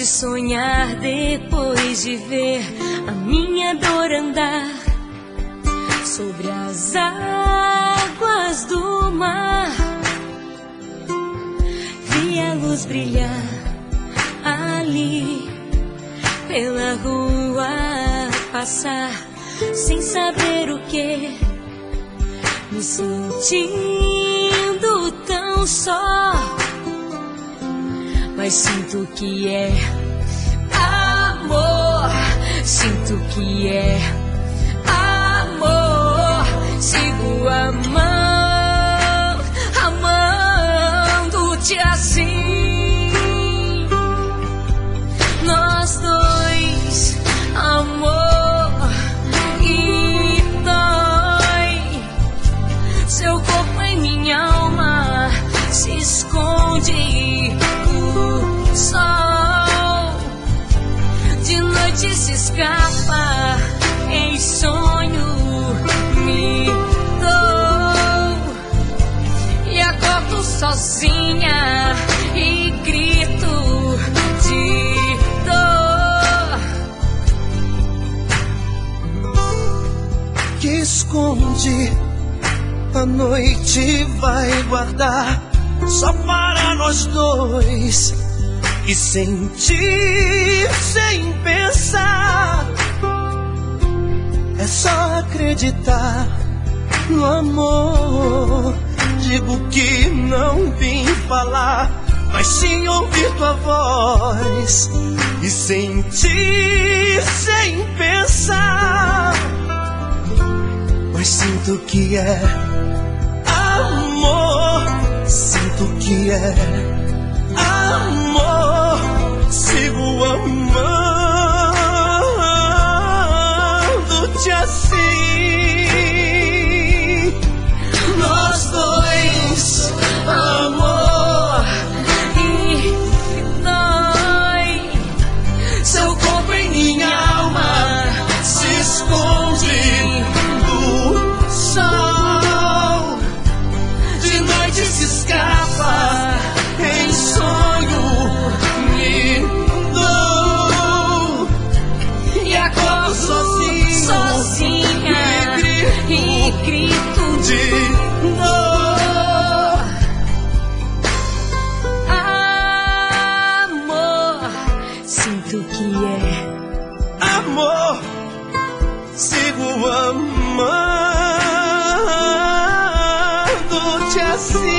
sonhar depois de ver a minha dor andar sobre as águas do mar. Vi a luz brilhar ali pela rua passar, sem saber o que, me sentindo tão só. Mas sinto que é amor, sinto que é amor. Sigo amando-te assim. Nós dois, amor, e dói. Seu corpo em minha alma se esconde. Sol de noite se escapa, em sonho me dou e acordo sozinha e grito de dor. Que esconde, a noite vai guardar só para nós dois. E sentir sem pensar, é só acreditar no amor. Digo que não vim falar, mas sim ouvir tua voz. E sentir sem pensar, mas sinto que é amor. Sinto que é amor, sigo amando-te assim. Nós dois, amor, e dói. seu corpo em minha alma se esconde do sol. De noite se escapa, em sonho me dou e acordo sozinha e grito de dor. amor. Sinto que é Amor, sigo amando-te assim.